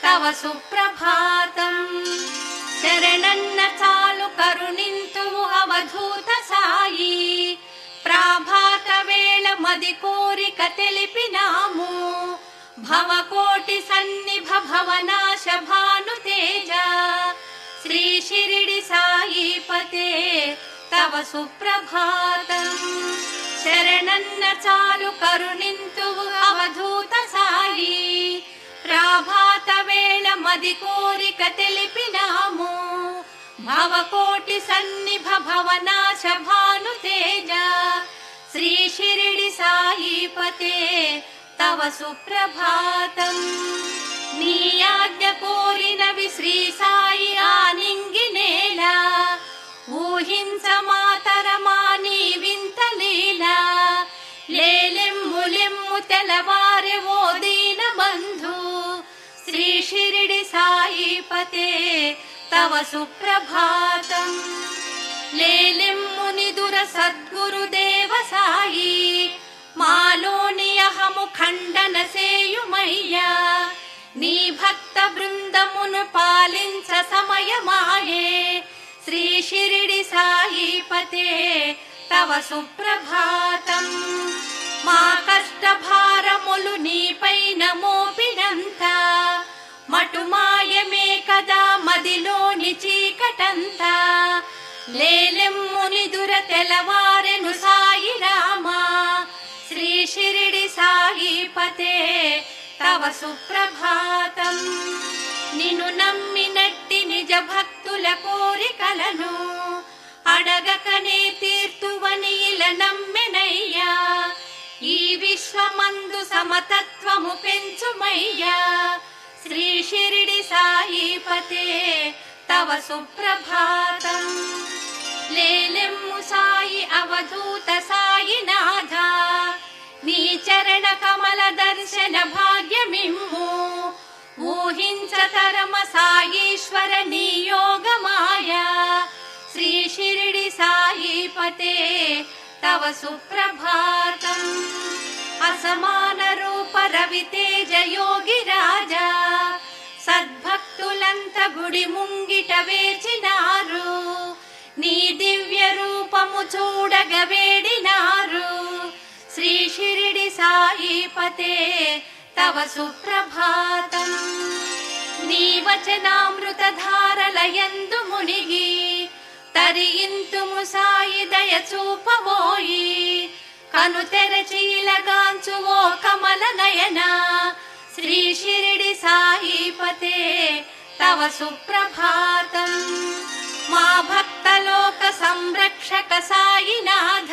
तव सुप्रभातं शरणन्न चालु करुणिन्तुवु अवधूत साई प्राभात वेळ मदि कोरिक तेलिपिनामु भवकोटि सन्निभ भवनाश भानुतेज श्री शिरिडि साईपते तव सुप्रभातं शरणन्न चालु करुणिन्तुवु अवधूत साई प्राभात वेळ मदि कोरिक तेलिपिनामु भवकोटि सन्निभ भवनाश भानुतेज श्री शिरिडि साईपते तव सुप्रभातं नी आज्ञ कोरिनवि श्री साई आनिंगिनेला ఊహించ మాతరమాని వింత లీలా లేలెమ్ము తెలవారె ఓ దీన బంధు శ్రీ షిరిడి సాయిపతే తవ సుప్రభాతం లేలెమ్ము నిదుర సద్గురుదేవ సాయి మాలోని అహము ఖండన సేయుమయ్యా నీ భక్త బృందమును పాలించ సమయమాయే श्री शिरिडि साईपते तव सुप्रभातं मा कष्ट भारमुलु नीपैन मोपिనంత మటుమాయమే కదా మదిలోని చీకటంత లేలెమ్ము నిదుర తెలవారెను సాయి రామా శ్రీ షిరిడి సాయిపతే తవ సుప్రభాతం నిన్ను నమ్మినట్టి నిజ భక్తుల కోరికలను అడగకనే తీర్తువని ఇలా నమ్మెనయ్యా ఈ విశ్వమందు సమతత్వము పెంచుమయ్యా శ్రీ షిరిడి సాయిపతే తవ సుప్రభాతం లేలెమ్ము సాయి అవధూత సాయినాథ నీ చరణ కమల దర్శన భాగ్యమిమ్ము ఊహించతరమ సాయీశ్వర నీ యోగమాయా శ్రీ షిరిడి సాయిపతే తవ సుప్రభాతం అసమాన రూప రవితేజ యోగి రాజా సద్భక్తులంత గుడి ముంగిట వేచినారు నీ దివ్య రూపము చూడగ వేడినారు శ్రీ షిరిడి సాయిపతే तव सुप्रभातं నీ వచనామృత ధారలయందు మునిగి తరింతుము సాయి దయ చూపవోయి కను తెరచి ఇలగాంచు ఓ కమల నయన శ్రీ షిరిడి సాయిపతే తవ సుప్రభాతం మా భక్తలోక సంరక్షక సాయినాథ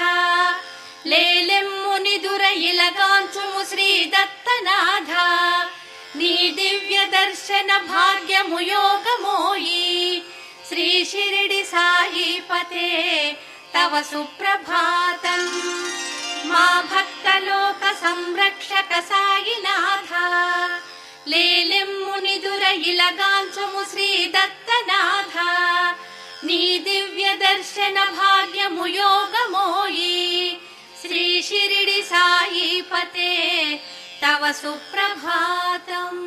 లేలెమ్ము నిదుర ఇలగాంచుము శ్రీ దత్తనాథ నీ దివ్య దర్శన భాగ్యము యోగమోయి శ్రీ షిరిడి సాయిపతే తవ సుప్రభాతం మా భక్తలోక సంరక్షక సాయినాథ లేలెమ్ము నిదుర ఇలగాంచుము శ్రీ దత్తనాథ నీ దివ్య దర్శన భాగ్యము యోగమోయి श्री शिरिडि साईपते तव सुप्रभातं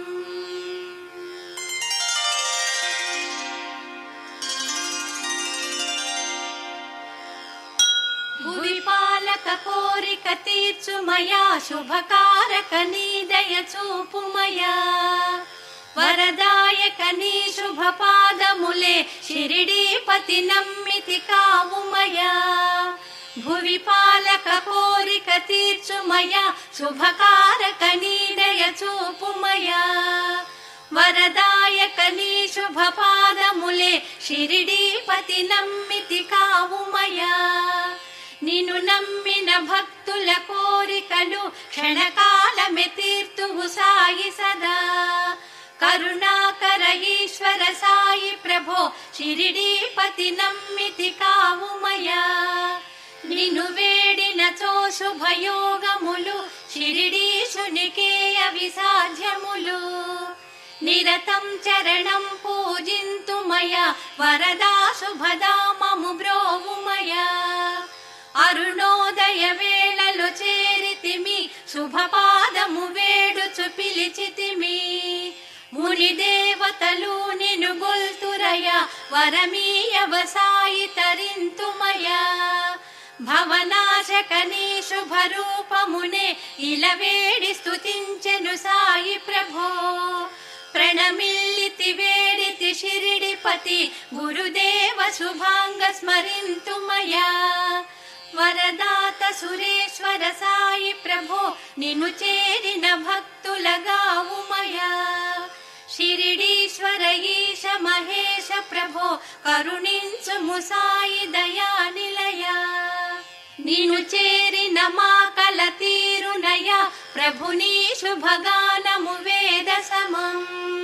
भुविपालक कोरिक तीर्चुमया शुभकारक नी दय చూపుమయా వరదాయక నీ శుభ పాదములే షిరిడీపతి నమ్మితి కావుమయా భువిపాలక కోరిక తీర్చుమయా శుభకారక నీ దయ చూపుమయా వరదాయక నీ శుభ పాదములే షిరిడీపతి నమ్మితి కావుమయా నిన్ను నమ్మిన భక్తుల కోరికలు క్షణకాలమే తీర్తువు సాయి సదా కరుణాకర ఈశ్వర సాయి ప్రభో షిరిడీపతి నమ్మితి కావుమయా నిన్ను వేడినచో శుభయోగములు షిరిడీశునికే అవి సాధ్యములు నిరతం చరణం పూజింతుమయా వరదా శుభదామము బ్రోవుమయా అరుణోదయ వేళలో చేరితిమి శుభపాదము వేడుచు పిలిచితిమి ముని ముని దేవతలు నిను గొల్తురయ వరమీయవ సాయి తరింతుమయ భవనాశకనీ శుభరూపమునే ఇలవేడి స్తుతించెను సాయి ప్రభో ప్రణమిల్లితి వేడితి షిరిడిపతి గురుదేవ శుభాంగ స్మరింతుమయా వరదాత సురేశ్వర సాయి ప్రభో నిన్ను చేరిన భక్తులగావుమయా షిరిడీశ్వర ఈశ మహేశ ప్రభో కరుణించుము సాయి దయానిలయ నిన్ను చేరిన మా కల తీరునయ ప్రభుని శుభగానము వేద సమం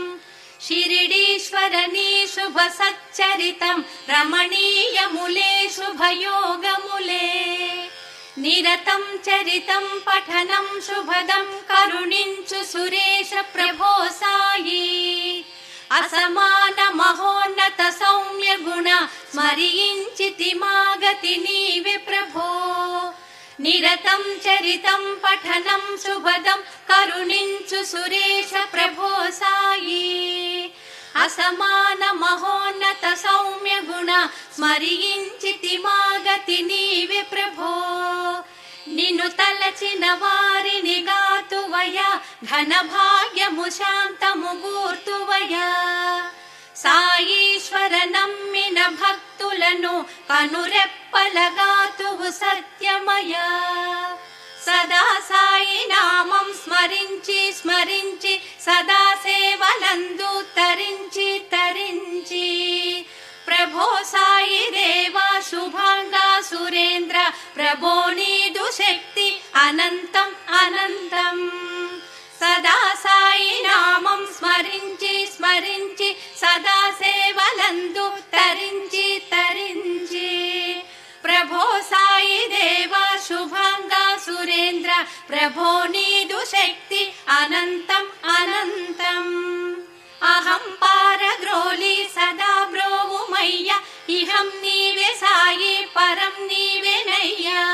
షిరిడీశ్వర నీ శుభ సచ్చరితం రమణీయములే శుభయోగములే నిరతం చరితం పఠనం శుభదం కరుణించు సురేశ ప్రభో సాయి అసమాన మహోన్నత సౌమ్య గుణ స్మరించితి మాగతి నీవే ప్రభో నిరతం చరితం పఠనం శుభదం కరుణించు సురేశ ప్రభో సాయి అసమాన మహోన్నత సౌమ్య గుణ స్మరించితి మాగతి నీవే ప్రభో నిన్ను తలచిన వారిని గాతువయా ఘన భాగ్యము శాంతము గూర్తువయా సాయీశ్వర నమ్మిన భక్తులను కనురెప్పలగాతువు సత్యమయా సదా సాయి నామం స్మరించి స్మరించి సదా సేవలందు తరించి తరించి ప్రభో సాయి దేవా శుభాంగా సురేంద్ర ప్రభో నీదు శక్తి అనంతం అనంతం సదా సాయి నామం స్మరించి స్మరించి సదా సేవలందు తరించి తరించి ప్రభో సాయి దేవా శుభాంగా సురేంద్ర ప్రభో నీదు శక్తి అనంతం అనంతం అహం పారద్రోలి సదా బ్రోవుమయ్య ఇహం నీవే సాయి పరం నీవేనయ్యా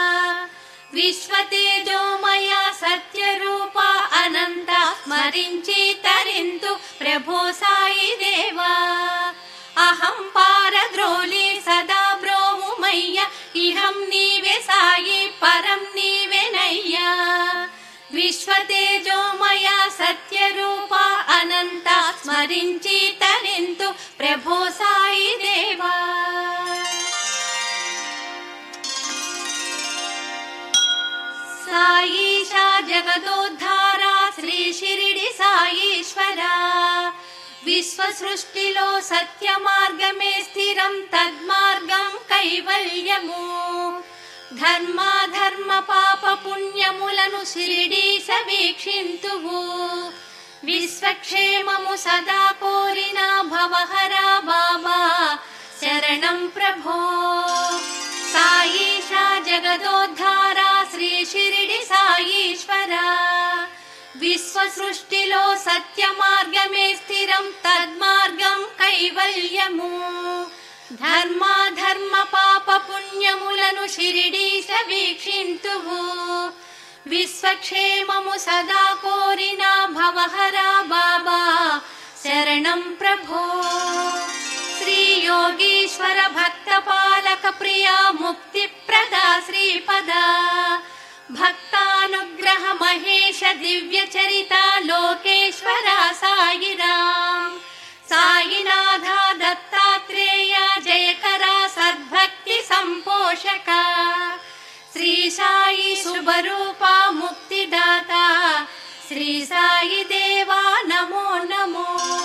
విశ్వతేజోమయ సత్యరూప అనంత స్మరించి తరింతు ప్రభో సాయి దేవా అహం పారద్రోలి సదా బ్రోవుమయ్య ఇహం నీవే సాయి పరం నీవేనయ్యా విశ్వతేజోమయ సత్యరూప అనంత స్మరించి తరింతు ప్రభో సాయి దేవా సాయీశా జగదోద్ధారా శ్రీ షిరిడి సాయీశ్వరా విశ్వ సృష్టిలో సత్య మార్గమే స్థిరం తద్మార్గం కైవల్యము ధర్మ పాప పుణ్యములను షిరిడీశ వీక్షింతువు విశ్వక్షేమము సదా కోరిన భవహరా బాబా శరణం ప్రభో సాయీశా జగదోద్ధారా శ్రీ షిరిడి సాయీశ్వరా విశ్వ సృష్టిలో సత్య మార్గమే స్థిరం తద్మార్గం కైవల్యము ధర్మ పాప పుణ్యములను షిరిడీశ వీక్షింతువు విశ్వక్షేమము సదా కోరిన భవహరా బాబా శరణం ప్రభో శ్రీ యోగీశ్వర భక్త పాలక ప్రియా ముక్తి ప్రదా శ్రీపదా భక్తానుగ్రహ మహేశ దివ్య చరిత లోకేశ్వర సాయిరాం సాయినాథ దత్తాత్రేయ జయకరా సద్భక్తి సంపోషక శ్రీ సాయి శుభరూప ముక్తిదాత శ్రీ సాయి దేవా నమో నమో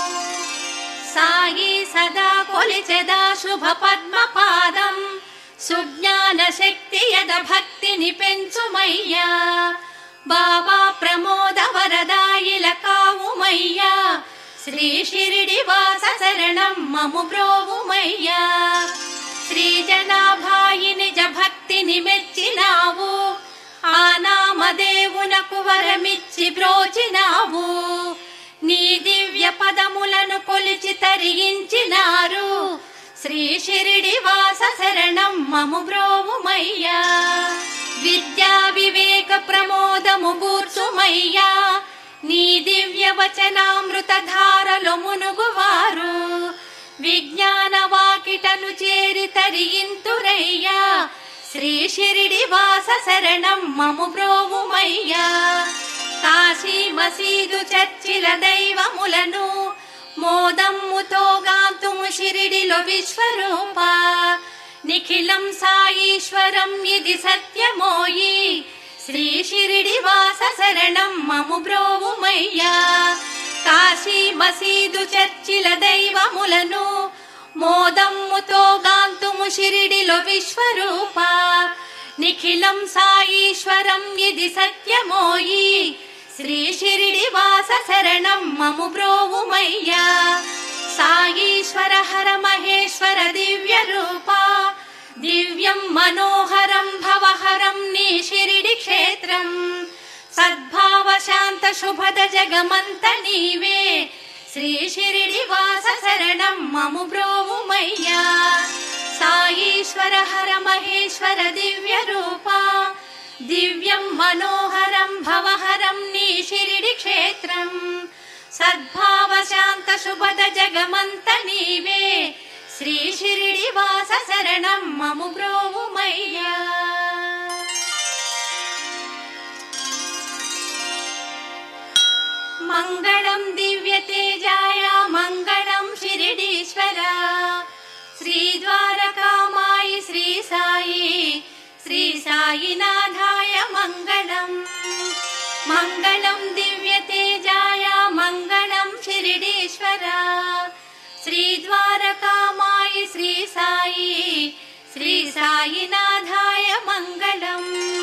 సాయి సదా కొలిచెదా శుభ పద్మ పాదం సుజ్ఞాన శక్తి యద భక్తిని పెంచుమయ్యా బాబా ప్రమోద వరదాయిల కావుమయ్యా శ్రీ షిరిడి వాస శరణం మము బ్రోవుమయ్యా శ్రీ జనాభాయి నిజ భక్తిని మెచ్చినావు ఆ నామదేవునకు వరమిచ్చి బ్రోచినావు నీ దివ్య పదములను కొలిచి తరించినారు శ్రీ షిరిడి వాస శరణం మము బ్రోవుమయ్యా విద్యా వివేక ప్రమోదము గూర్చుమయ్యా నీ దివ్య వచనామృత ధారలు తరింతురయ్యా శ్రీ షిరిడి వాస శరణం మము బ్రోవుమయ్యా కాశీ మసీదు చర్చిల దైవములను మోదమ్ముతో గాంతుము షిరిడిలో విశ్వరూప నిఖిలం సాయీశ్వరం ఇది సత్యమోయి శ్రీ షిరిడి వాస శరణం మము బ్రోవుమయ్యా కాశీ మసీదు చర్చిల దైవములను మోదమ్ముతో గాంతుము షిరిడిలో విశ్వరూప నిఖిలం సాయీశ్వరం ఇది సత్యమోయి శ్రీ షిరిడి వాస శరణం మము బ్రోవుమయ్యా సాయీశ్వర హర మహేశ్వర దివ్య రూప దివ్యం మనోహరం భవహరం నీ షిరిడి క్షేత్రం సద్భావ శాంత శుభద జగమంత నీవే శ్రీ షిరిడి వాస శరణం మము బ్రోవుమయ్యా సాయీశ్వర హర మహేశ్వర దివ్య రూప దివ్యం మనోహరం భవహరం నీ షిరిడి క్షేత్రం సద్భావ శాంత శుభద జగమంత నీవే శ్రీ షిరిడి వాస శరణం మము బ్రోవుమయ్యా మంగళం దివ్య తేజాయ మంగళం షిరిడీశ్వర శ్రీ ద్వారకామాయి శ్రీ సాయి శ్రీ సాయినాథాయ మంగళం మంగళం దివ్య తేజాయ మంగళం షిరిడీశ్వర శ్రీ ద్వారకామాయి శ్రీ సాయి శ్రీ సాయినాథాయ మంగళం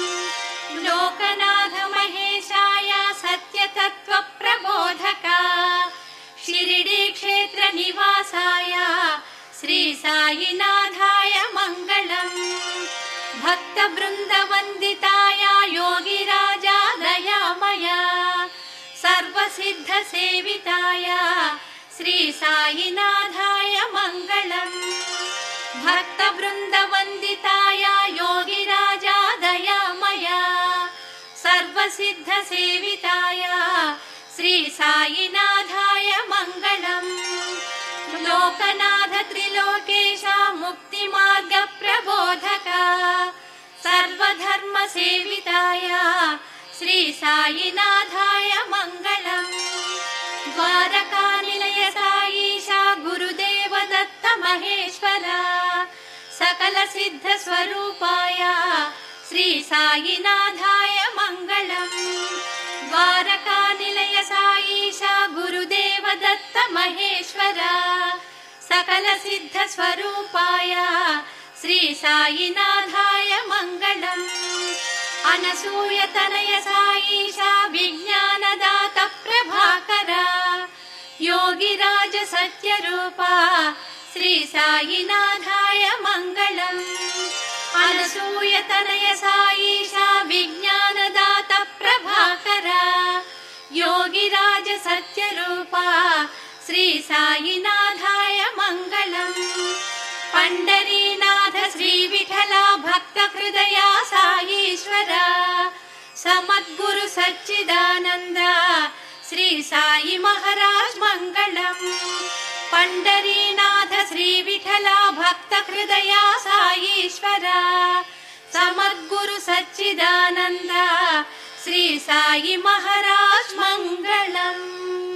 లోకనాథ మహేశాయ సత్యతత్వ ప్రబోధక షిరిడి క్షేత్ర నివాసాయ శ్రీ సాయినాథాయ మంగళం భక్త బృంద వందితాయ యోగిరాజా దయామయ సర్వసిద్ధ సేవితాయ శ్రీ సాయినాథాయ మంగళం భక్త బృంద వందితాయ యోగిరాజా దయామయ సర్వసిద్ధ సేవితాయ శ్రీ సాయినాథాయ మంగళం లోకనాథ త్రిలోకేశ ముక్తి మార్గ ప్రబోధక సర్వధర్మ సేవితాయ శ్రీ సాయినాథాయ మంగళం ద్వారకా నిలయ సాయిష గురుదేవ దత్త మహేశ్వర సకల సిద్ధ స్వరూపాయ శ్రీ సాయినాథాయ మంగళం ద్వారకా నిలయ సాయిష గురుదేవ దత్త మహేశ్వర సకల సిద్ధ స్వరూపాయ శ్రీ సాయినాథాయ మంగళం అనసూయ తనయ సాయిష విజ్ఞానదాత ప్రభాకర యోగిరాజ సత్యరూప శ్రీ సాయినాథాయ మంగళం అనసూయ తనయ సాయిష విజ్ఞానదాత ప్రభాకర యోగిరాజ సత్యరూప శ్రీ సాయినాథాయ మంగళం పండరీనాథ శ్రీ విఠల భక్త హృదయ సాయీశ్వర సమద్గురు సచ్చిదానంద శ్రీ సాయి మహారాజ్ మంగళం పండరీనాథ శ్రీ విఠల భక్త హృదయ సాయీశ్వర సమద్గురు సచ్చిదానంద శ్రీ సాయి మహారాజ్ మంగళం.